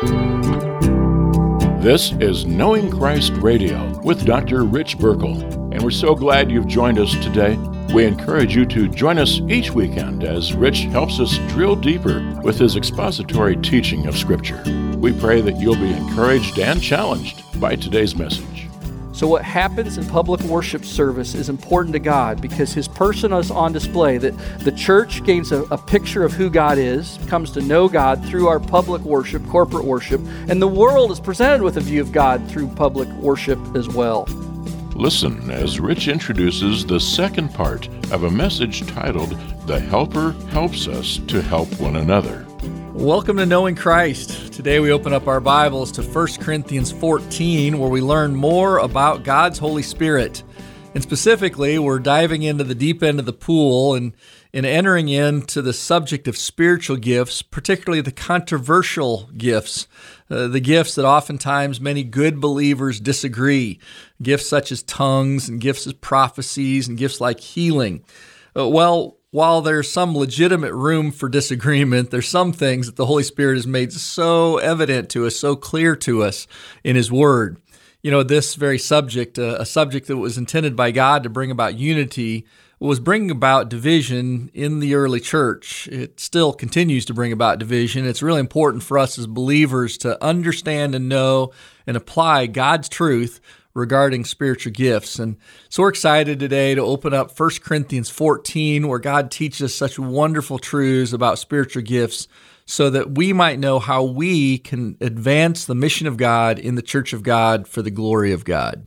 This is Knowing Christ Radio with Dr. Rich Burkle, and we're so glad you've joined us today. We encourage you to join us each weekend as Rich helps us drill deeper with his expository teaching of Scripture. We pray that you'll be encouraged and challenged by today's message. So what happens in public worship service is important to God because His person is on display, that the church gains a picture of who God is, comes to know God through our public worship, corporate worship, and the world is presented with a view of God through public worship as well. Listen as Rich introduces the second part of a message titled, "The Helper Helps Us to Help One Another." Welcome to Knowing Christ. Today we open up our Bibles to 1 Corinthians 14, where we learn more about God's Holy Spirit. And specifically, we're diving into the deep end of the pool and entering into the subject of spiritual gifts, particularly the controversial gifts, the gifts that oftentimes many good believers disagree, gifts such as tongues and gifts as prophecies and gifts like healing. While there's some legitimate room for disagreement, there's some things that the Holy Spirit has made so evident to us, so clear to us in His Word. You know, this very subject, a subject that was intended by God to bring about unity, was bringing about division in the early church. It still continues to bring about division. It's really important for us as believers to understand and know and apply God's truth regarding spiritual gifts. And so we're excited today to open up 1 Corinthians 14, where God teaches us such wonderful truths about spiritual gifts so that we might know how we can advance the mission of God in the church of God for the glory of God.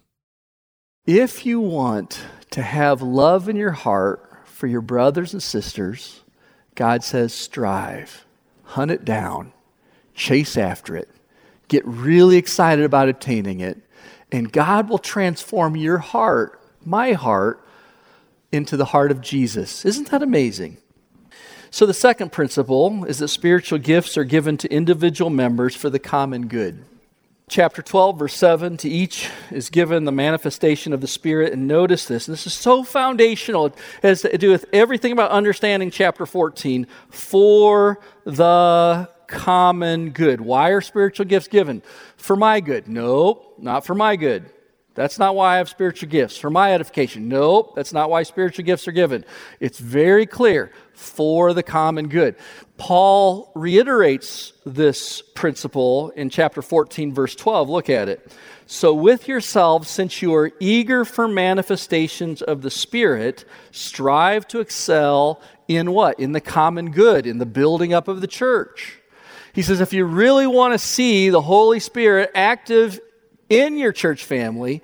If you want to have love in your heart for your brothers and sisters, God says strive, hunt it down, chase after it, get really excited about obtaining it, and God will transform your heart, my heart, into the heart of Jesus. Isn't that amazing? So the second principle is that spiritual gifts are given to individual members for the common good. Chapter 12, verse 7, to each is given the manifestation of the Spirit. And notice this, and this is so foundational. It has to do with everything about understanding chapter 14, for the common good. Why are spiritual gifts given? For my good? Nope, not for my good. That's not why I have spiritual gifts. For my edification? Nope, that's not why spiritual gifts are given. It's very clear, for the common good. Paul reiterates this principle in chapter 14, verse 12. Look at it. So with yourselves, since you are eager for manifestations of the Spirit, strive to excel in what? In the common good, in the building up of the church. He says, if you really want to see the Holy Spirit active in your church family,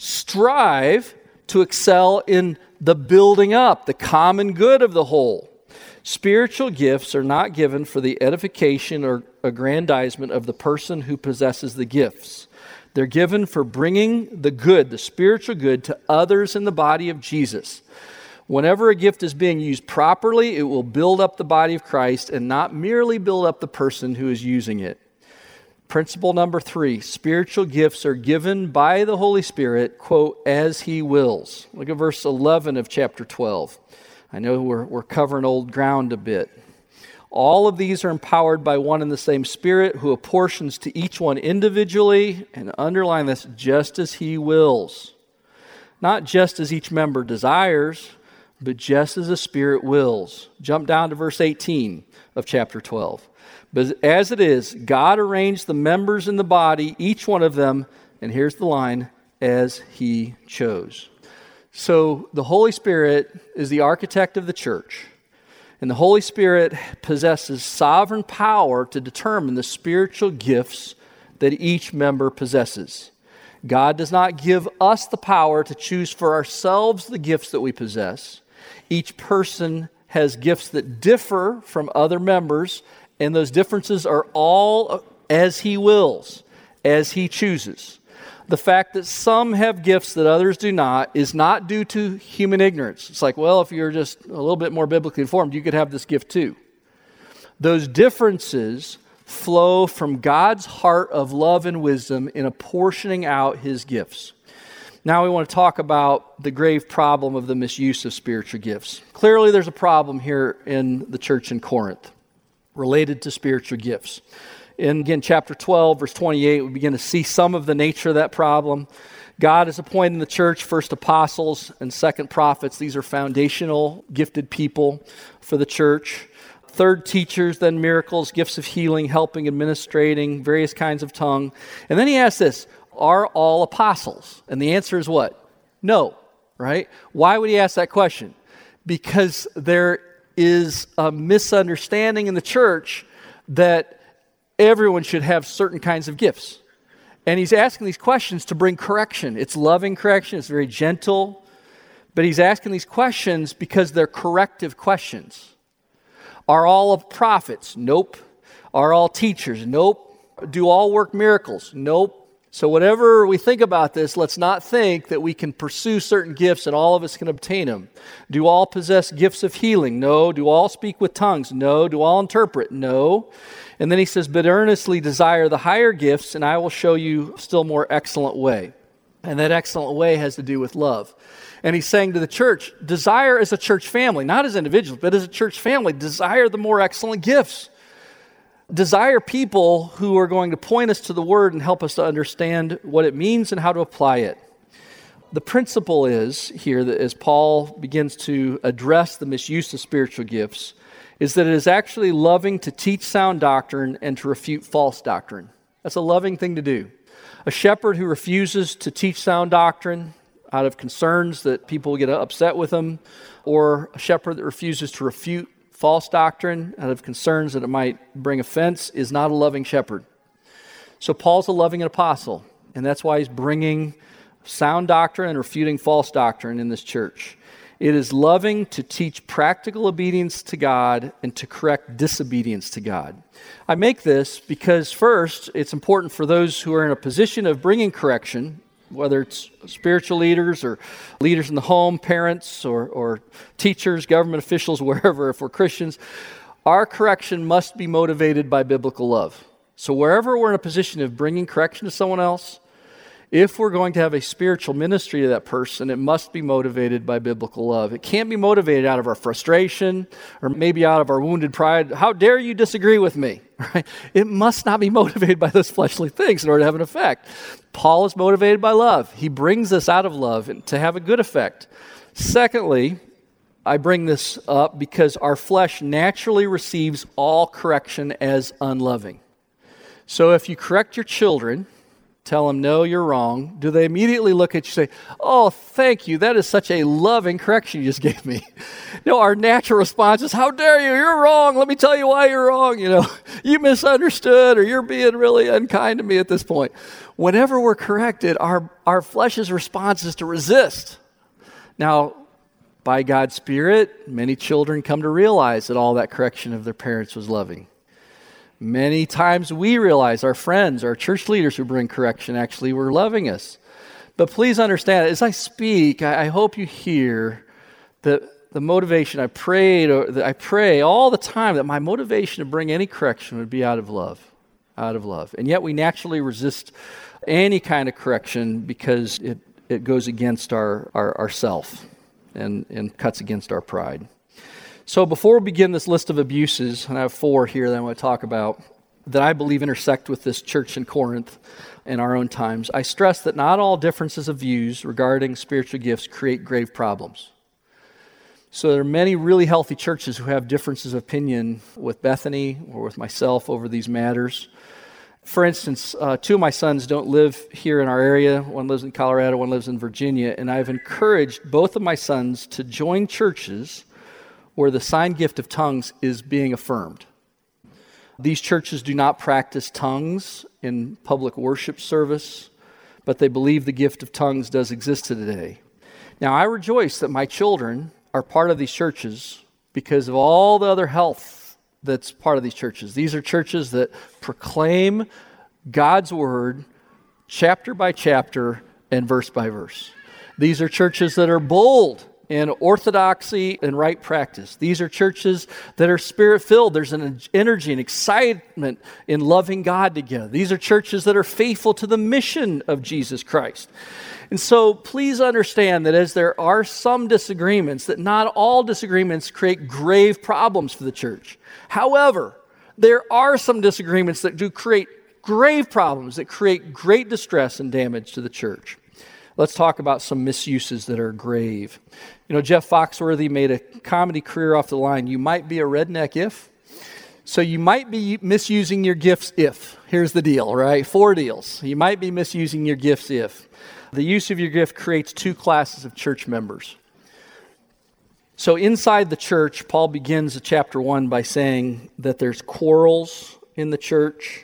strive to excel in the building up, the common good of the whole. Spiritual gifts are not given for the edification or aggrandizement of the person who possesses the gifts. They're given for bringing the good, the spiritual good, to others in the body of Jesus. Whenever a gift is being used properly, it will build up the body of Christ and not merely build up the person who is using it. Principle number 3, spiritual gifts are given by the Holy Spirit, quote, as He wills. Look at verse 11 of chapter 12. I know we're covering old ground a bit. All of these are empowered by one and the same Spirit who apportions to each one individually, and underline this, just as He wills. Not just as each member desires, but just as the Spirit wills. Jump down to verse 18 of chapter 12. But as it is, God arranged the members in the body, each one of them, and here's the line, as He chose. So the Holy Spirit is the architect of the church. And the Holy Spirit possesses sovereign power to determine the spiritual gifts that each member possesses. God does not give us the power to choose for ourselves the gifts that we possess. Each person has gifts that differ from other members, and those differences are all as He wills, as He chooses. The fact that some have gifts that others do not is not due to human ignorance. It's like, well, if you're just a little bit more biblically informed, you could have this gift too. Those differences flow from God's heart of love and wisdom in apportioning out His gifts. Now we want to talk about the grave problem of the misuse of spiritual gifts. Clearly there's a problem here in the church in Corinth related to spiritual gifts. In, again, chapter 12, verse 28, we begin to see some of the nature of that problem. God has appointed in the church first apostles and second prophets. These are foundational, gifted people for the church. Third, teachers, then miracles, gifts of healing, helping, administrating, various kinds of tongue. And then he asks this, are all apostles? And the answer is what? No, right? Why would he ask that question? Because there is a misunderstanding in the church that everyone should have certain kinds of gifts. And he's asking these questions to bring correction. It's loving correction. It's very gentle. But he's asking these questions because they're corrective questions. Are all of prophets? Nope. Are all teachers? Nope. Do all work miracles? Nope. So whatever we think about this, let's not think that we can pursue certain gifts and all of us can obtain them. Do all possess gifts of healing? No. Do all speak with tongues? No. Do all interpret? No. And then he says, but earnestly desire the higher gifts, and I will show you a still more excellent way. And that excellent way has to do with love. And he's saying to the church, desire as a church family, not as individuals, but as a church family, desire the more excellent gifts. Desire people who are going to point us to the Word and help us to understand what it means and how to apply it. The principle is here that as Paul begins to address the misuse of spiritual gifts, is that it is actually loving to teach sound doctrine and to refute false doctrine. That's a loving thing to do. A shepherd who refuses to teach sound doctrine out of concerns that people get upset with him, or a shepherd that refuses to refute false doctrine out of concerns that it might bring offense, is not a loving shepherd. So Paul's a loving apostle, and that's why he's bringing sound doctrine and refuting false doctrine in this church. It is loving to teach practical obedience to God and to correct disobedience to God. I make this because, first, it's important for those who are in a position of bringing correction, whether it's spiritual leaders or leaders in the home, parents or teachers, government officials, wherever, if we're Christians, our correction must be motivated by biblical love. So wherever we're in a position of bringing correction to someone else, if we're going to have a spiritual ministry to that person, it must be motivated by biblical love. It can't be motivated out of our frustration or maybe out of our wounded pride. How dare you disagree with me? Right? It must not be motivated by those fleshly things in order to have an effect. Paul is motivated by love. He brings this out of love to have a good effect. Secondly, I bring this up because our flesh naturally receives all correction as unloving. So if you correct your children, tell them, no, you're wrong, do they immediately look at you and say, oh, thank you, that is such a loving correction you just gave me? No, our natural response is, how dare you, you're wrong, let me tell you why you're wrong, you misunderstood, or you're being really unkind to me at this point. Whenever we're corrected, our flesh's response is to resist. Now, by God's Spirit, many children come to realize that all that correction of their parents was loving. Many times we realize our friends, our church leaders who bring correction actually were loving us. But please understand, as I speak, I hope you hear that the motivation I pray all the time that my motivation to bring any correction would be out of love. And yet we naturally resist any kind of correction because it goes against our self and cuts against our pride. So before we begin this list of abuses, and I have 4 here that I want to talk about, that I believe intersect with this church in Corinth in our own times, I stress that not all differences of views regarding spiritual gifts create grave problems. So there are many really healthy churches who have differences of opinion with Bethany or with myself over these matters. For instance, 2 of my sons don't live here in our area. One lives in Colorado, one lives in Virginia, and I've encouraged both of my sons to join churches where the sign gift of tongues is being affirmed. These churches do not practice tongues in public worship service, but they believe the gift of tongues does exist today. Now, I rejoice that my children are part of these churches because of all the other health that's part of these churches. These are churches that proclaim God's word chapter by chapter and verse by verse. These are churches that are bold in orthodoxy and right practice. These are churches that are spirit-filled. There's an energy and excitement in loving God together. These are churches that are faithful to the mission of Jesus Christ. And so please understand that as there are some disagreements, that not all disagreements create grave problems for the church. However, there are some disagreements that do create grave problems, that create great distress and damage to the church. Let's talk about some misuses that are grave. You know, Jeff Foxworthy made a comedy career off the line. You might be a redneck if. So you might be misusing your gifts if. Here's the deal, right? 4 deals. You might be misusing your gifts if. The use of your gift creates 2 classes of church members. So inside the church, Paul begins chapter 1 by saying that there's quarrels in the church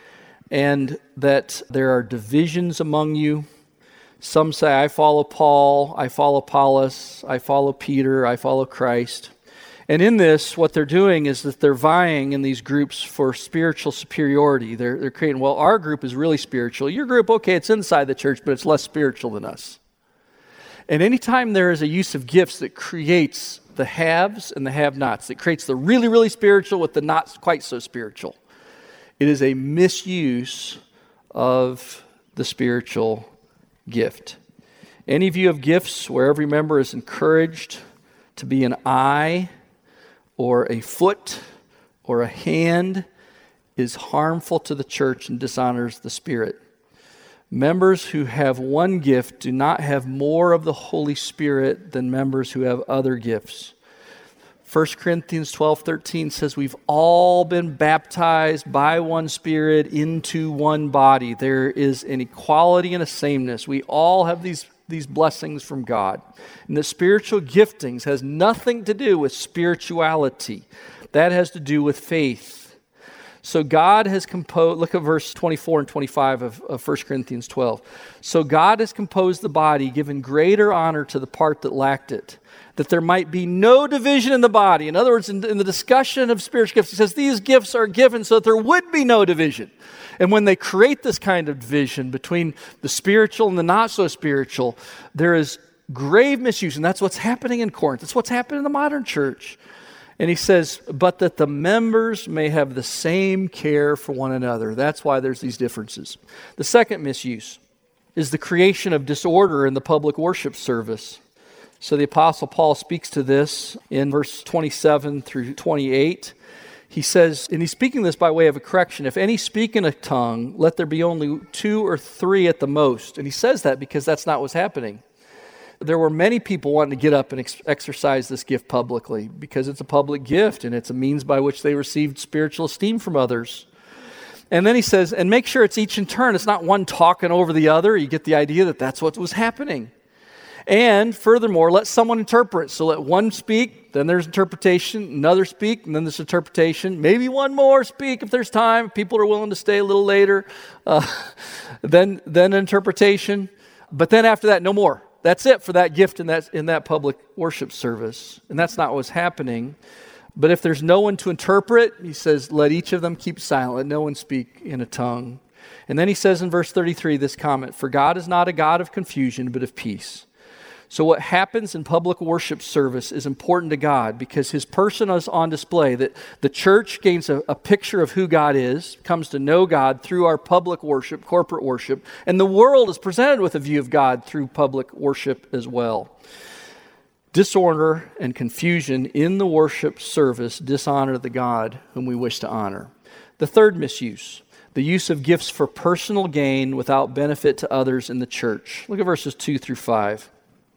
and that there are divisions among you. Some say, I follow Paul, I follow Apollos, I follow Peter, I follow Christ. And in this, what they're doing is that they're vying in these groups for spiritual superiority. They're creating, well, our group is really spiritual. Your group, okay, it's inside the church, but it's less spiritual than us. And anytime there is a use of gifts that creates the haves and the have-nots, that creates the really, really spiritual with the not quite so spiritual, it is a misuse of the spiritual gift. Any of you have gifts where every member is encouraged to be an eye or a foot or a hand is harmful to the church and dishonors the Spirit. Members who have one gift do not have more of the Holy Spirit than members who have other gifts. 1 Corinthians 12:13 says we've all been baptized by one Spirit into one body. There is an equality and a sameness. We all have these blessings from God. And the spiritual giftings has nothing to do with spirituality. That has to do with faith. So God has composed, look at verse 24 and 25 of 1 Corinthians 12. So God has composed the body, given greater honor to the part that lacked it, that there might be no division in the body. In other words, in the discussion of spiritual gifts, he says these gifts are given so that there would be no division. And when they create this kind of division between the spiritual and the not so spiritual, there is grave misuse. And that's what's happening in Corinth. It's what's happening in the modern church. And he says, but that the members may have the same care for one another. That's why there's these differences. The second misuse is the creation of disorder in the public worship service. So the Apostle Paul speaks to this in verse 27 through 28. He says, and he's speaking this by way of a correction, if any speak in a tongue, let there be only 2 or 3 at the most. And he says that because that's not what's happening. There were many people wanting to get up and exercise this gift publicly because it's a public gift and it's a means by which they received spiritual esteem from others. And then he says, and make sure it's each in turn. It's not one talking over the other. You get the idea that that's what was happening. And furthermore, let someone interpret. So let one speak, then there's interpretation, another speak, and then there's interpretation. Maybe one more speak if there's time. People are willing to stay a little later. Then interpretation. But then after that, no more. That's it for that gift in that public worship service. And that's not what's happening. But if there's no one to interpret, he says, let each of them keep silent. Let no one speak in a tongue. And then he says in verse 33, this comment, for God is not a God of confusion, but of peace. So what happens in public worship service is important to God because his person is on display, that the church gains a picture of who God is, comes to know God through our public worship, corporate worship, and the world is presented with a view of God through public worship as well. Disorder and confusion in the worship service dishonor the God whom we wish to honor. The third misuse, the use of gifts for personal gain without benefit to others in the church. Look at verses 2 through 5.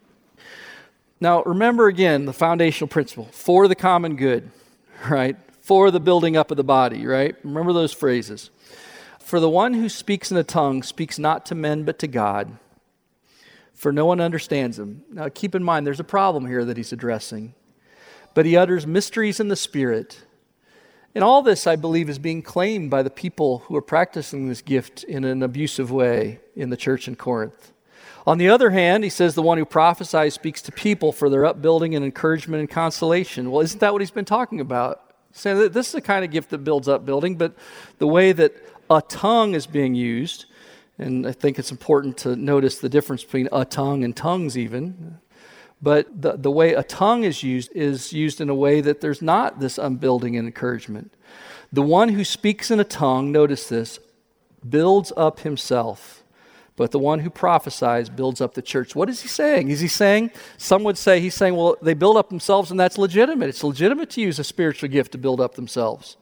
Now, remember again the foundational principle, for the common good, right? For the building up of the body, right? Remember those phrases. For the one who speaks in a tongue speaks not to men but to God, for no one understands him. Now, keep in mind, there's a problem here that he's addressing. But he utters mysteries in the Spirit. And all this, I believe, is being claimed by the people who are practicing this gift in an abusive way in the church in Corinth. On the other hand, he says the one who prophesies speaks to people for their upbuilding and encouragement and consolation. Well, isn't that what he's been talking about? Saying that this is the kind of gift that builds up building, but the way that a tongue is being used, and I think it's important to notice the difference between a tongue and tongues even, but the way a tongue is used in a way that there's not this upbuilding and encouragement. The one who speaks in a tongue, notice this, builds up himself. But the one who prophesies builds up the church. What is he saying? Is he saying, some would say, he's saying, well, they build up themselves and that's legitimate. It's legitimate to use a spiritual gift to build up themselves.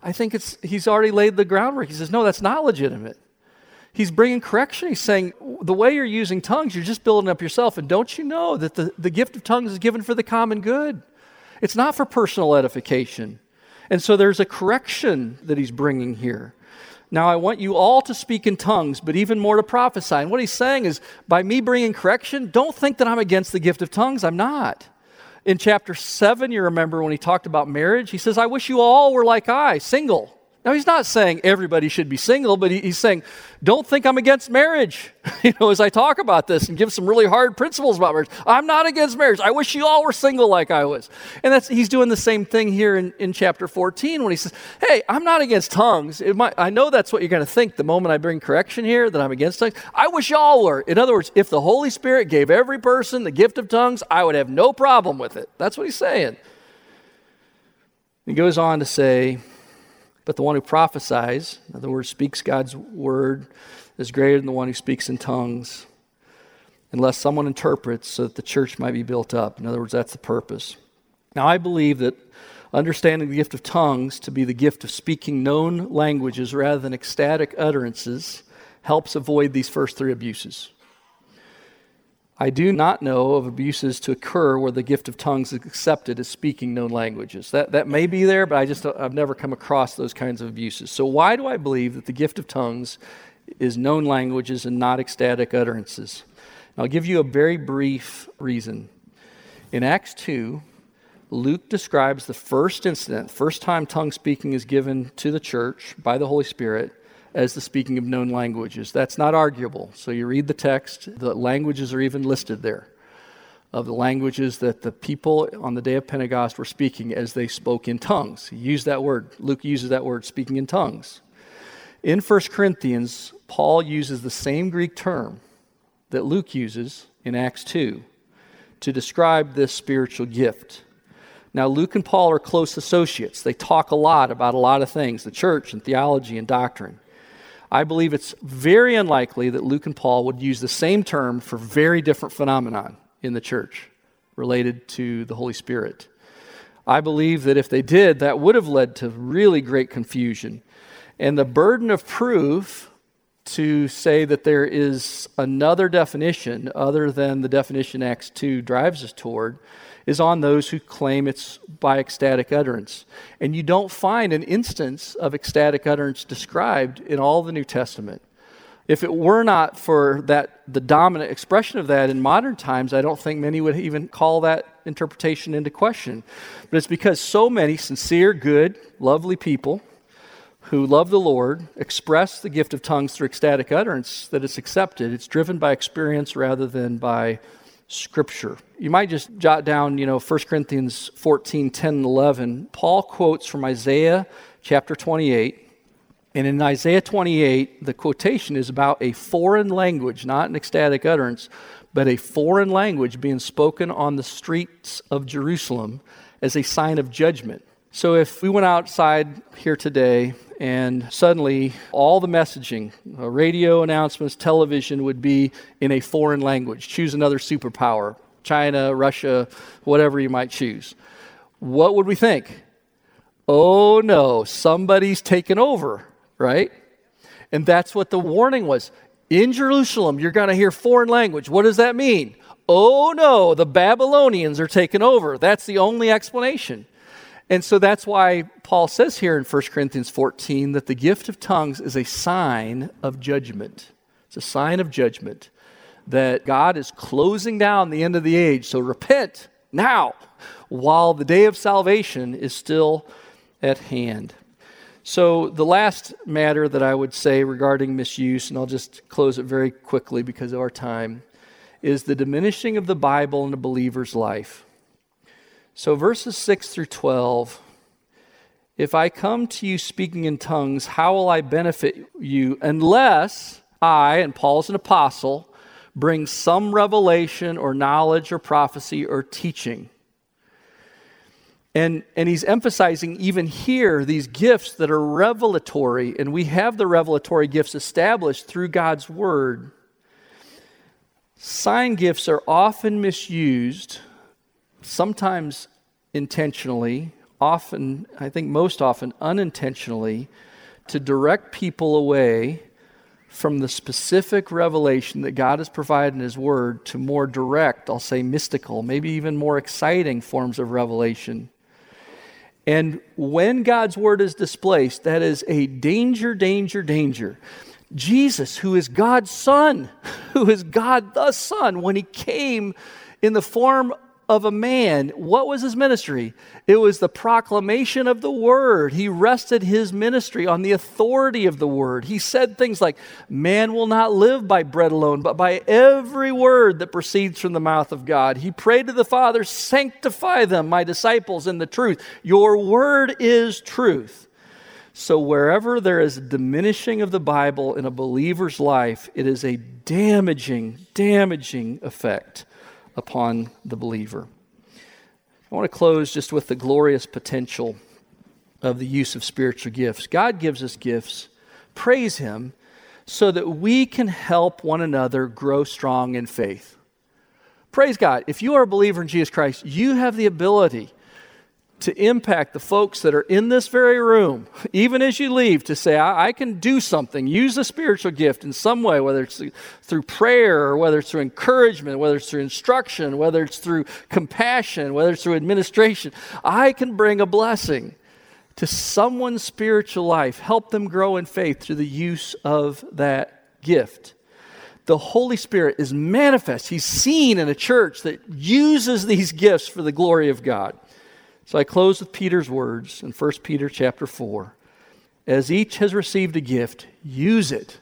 I think he's already laid the groundwork. He says, no, that's not legitimate. He's bringing correction. He's saying, the way you're using tongues, you're just building up yourself. And don't you know that the gift of tongues is given for the common good? It's not for personal edification. And so there's a correction that he's bringing here. Now, I want you all to speak in tongues, but even more to prophesy. And what he's saying is, by me bringing correction, don't think that I'm against the gift of tongues. I'm not. In chapter 7, you remember when he talked about marriage, he says, I wish you all were like I, single. Now, he's not saying everybody should be single, but he's saying, don't think I'm against marriage. As I talk about this and give some really hard principles about marriage, I'm not against marriage. I wish you all were single like I was. And he's doing the same thing here in chapter 14 when he says, hey, I'm not against tongues. I know that's what you're going to think the moment I bring correction here, that I'm against tongues. I wish y'all were. In other words, if the Holy Spirit gave every person the gift of tongues, I would have no problem with it. That's what he's saying. He goes on to say, but the one who prophesies, in other words, speaks God's word, is greater than the one who speaks in tongues, unless someone interprets so that the church might be built up. In other words, that's the purpose. Now, I believe that understanding the gift of tongues to be the gift of speaking known languages rather than ecstatic utterances helps avoid these first three abuses. I do not know of abuses to occur where the gift of tongues is accepted as speaking known languages. That may be there, but I've never come across those kinds of abuses. So why do I believe that the gift of tongues is known languages and not ecstatic utterances? And I'll give you a very brief reason. In Acts 2, Luke describes the first incident, first time tongue speaking is given to the church by the Holy Spirit, as the speaking of known languages. That's not arguable. So you read the text, the languages are even listed there, of the languages that the people on the day of Pentecost were speaking as they spoke in tongues. He used that word. Luke uses that word, speaking in tongues. In 1 Corinthians, Paul uses the same Greek term that Luke uses in Acts 2 to describe this spiritual gift. Now, Luke and Paul are close associates. They talk a lot about a lot of things, the church and theology and doctrine. I believe it's very unlikely that Luke and Paul would use the same term for very different phenomenon in the church related to the Holy Spirit. I believe that if they did, that would have led to really great confusion. And the burden of proof to say that there is another definition other than the definition Acts 2 drives us toward is on those who claim it's by ecstatic utterance. And you don't find an instance of ecstatic utterance described in all the New Testament. If it were not for the dominant expression of that in modern times, I don't think many would even call that interpretation into question. But it's because so many sincere, good, lovely people who love the Lord express the gift of tongues through ecstatic utterance that it's accepted. It's driven by experience rather than by Scripture. You might just jot down, 1 Corinthians 14, 10, and 11. Paul quotes from Isaiah chapter 28. And in Isaiah 28, the quotation is about a foreign language, not an ecstatic utterance, but a foreign language being spoken on the streets of Jerusalem as a sign of judgment. So if we went outside here today and suddenly all the messaging, radio announcements, television would be in a foreign language, choose another superpower, China, Russia, whatever you might choose, what would we think? Oh no, somebody's taken over, right? And that's what the warning was. In Jerusalem, you're going to hear foreign language. What does that mean? Oh no, the Babylonians are taking over. That's the only explanation. And so that's why Paul says here in 1 Corinthians 14 that the gift of tongues is a sign of judgment. It's a sign of judgment that God is closing down the end of the age. So repent now while the day of salvation is still at hand. So the last matter that I would say regarding misuse, and I'll just close it very quickly because of our time, is the diminishing of the Bible in a believer's life. So verses 6 through 12, if I come to you speaking in tongues, how will I benefit you unless I, and Paul's an apostle, bring some revelation or knowledge or prophecy or teaching? And he's emphasizing even here these gifts that are revelatory, and we have the revelatory gifts established through God's word. Sign gifts are often misused, sometimes intentionally, often, I think most often, unintentionally, to direct people away from the specific revelation that God has provided in His Word to more direct, I'll say mystical, maybe even more exciting forms of revelation. And when God's Word is displaced, that is a danger, danger, danger. Jesus, who is God's Son, who is God the Son, when He came in the form of a man, what was His ministry? It was the proclamation of the Word. He rested His ministry on the authority of the Word. He said things like, man will not live by bread alone, but by every word that proceeds from the mouth of God. He prayed to the Father, sanctify them, my disciples, in the truth. Your Word is truth. So wherever there is a diminishing of the Bible in a believer's life, it is a damaging effect upon the believer. I want to close just with the glorious potential of the use of spiritual gifts. God gives us gifts, praise Him, so that we can help one another grow strong in faith. Praise God. If you are a believer in Jesus Christ, you have the ability to impact the folks that are in this very room, even as you leave, to say, I can do something, use a spiritual gift in some way, whether it's through prayer, or whether it's through encouragement, whether it's through instruction, whether it's through compassion, whether it's through administration. I can bring a blessing to someone's spiritual life, help them grow in faith through the use of that gift. The Holy Spirit is manifest. He's seen in a church that uses these gifts for the glory of God. So I close with Peter's words in 1 Peter chapter 4. As each has received a gift, use it.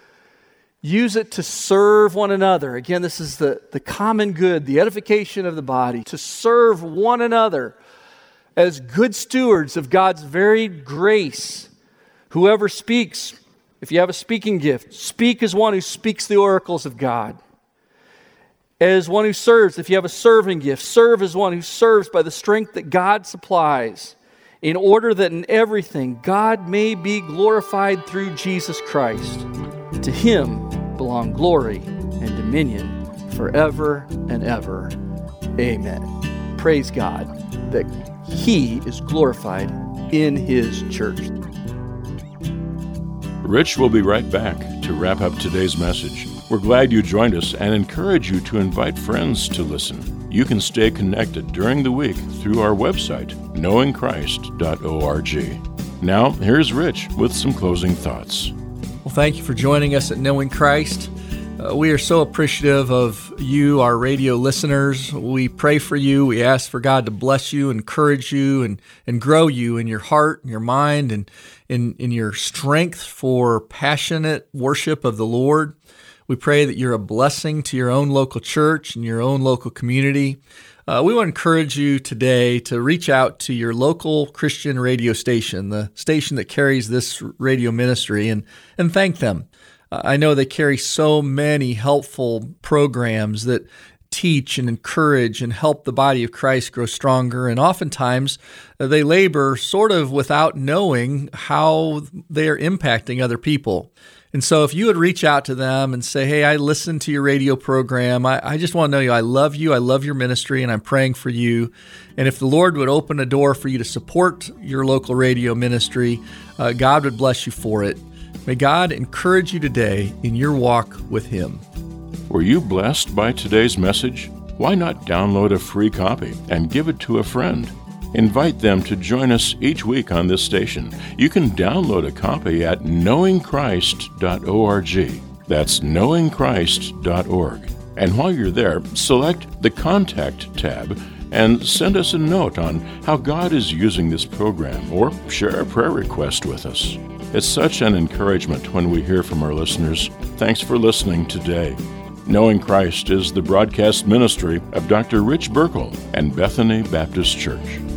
Use it to serve one another. Again, this is the common good, the edification of the body, to serve one another as good stewards of God's varied grace. Whoever speaks, if you have a speaking gift, speak as one who speaks the oracles of God. As one who serves, if you have a serving gift, serve as one who serves by the strength that God supplies, in order that in everything God may be glorified through Jesus Christ. To Him belong glory and dominion forever and ever. Amen. Praise God that He is glorified in His church. Rich will be right back to wrap up today's message. We're glad you joined us and encourage you to invite friends to listen. You can stay connected during the week through our website, knowingchrist.org. Now, here's Rich with some closing thoughts. Well, thank you for joining us at Knowing Christ. We are so appreciative of you, our radio listeners. We pray for you. We ask for God to bless you, encourage you, and grow you in your heart, in your mind, and in your strength for passionate worship of the Lord. We pray that you're a blessing to your own local church and your own local community. We want to encourage you today to reach out to your local Christian radio station, the station that carries this radio ministry, and thank them. I know they carry so many helpful programs that teach and encourage and help the body of Christ grow stronger, and oftentimes they labor sort of without knowing how they are impacting other people. And so if you would reach out to them and say, hey, I listened to your radio program. I just want to know you. I love you. I love your ministry, and I'm praying for you. And if the Lord would open a door for you to support your local radio ministry, God would bless you for it. May God encourage you today in your walk with Him. Were you blessed by today's message? Why not download a free copy and give it to a friend? Invite them to join us each week on this station. You can download a copy at knowingchrist.org. That's knowingchrist.org. And while you're there, select the Contact tab and send us a note on how God is using this program, or share a prayer request with us. It's such an encouragement when we hear from our listeners. Thanks for listening today. Knowing Christ is the broadcast ministry of Dr. Rich Burkle and Bethany Baptist Church.